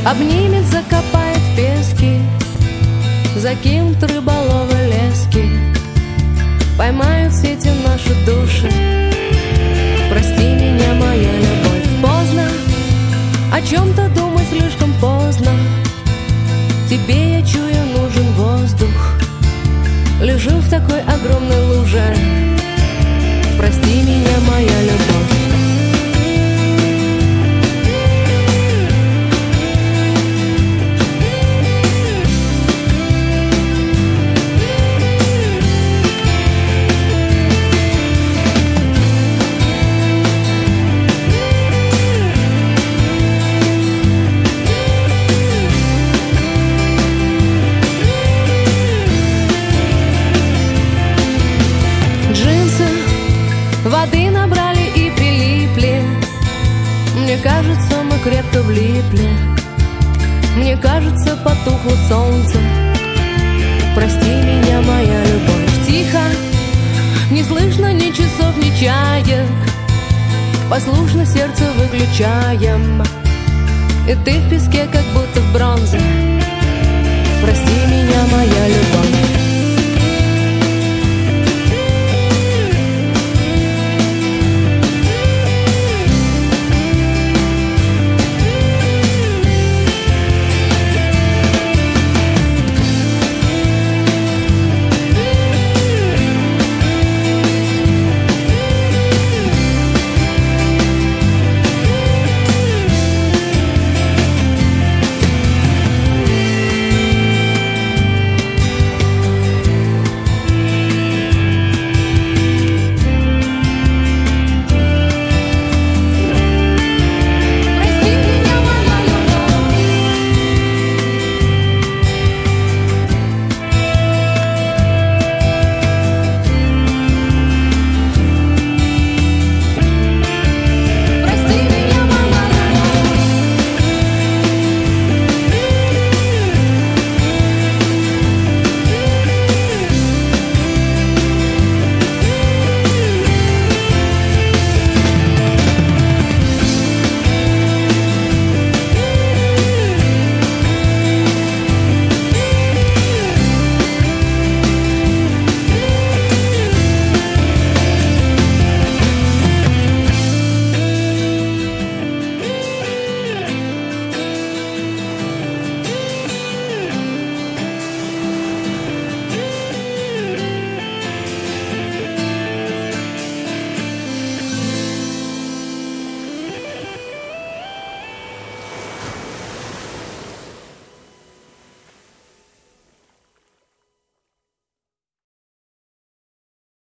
обнимет, закопает в пески, закинут рыболовы лески, поймают в сети наши души. Прости меня, моя любовь. Поздно о чем-то думать, слишком поздно. Тебе, я чую, нужен воздух. Лежу в такой огромной луже. Прости меня, моя любовь. Воды набрали и прилипли. Мне кажется, мы крепко влипли. Мне кажется, потухло солнце. Прости меня, моя любовь. Тихо, не слышно ни часов, ни чаек. Послушно сердце выключаем. И ты в песке, как будто в бронзе. Прости меня, моя любовь.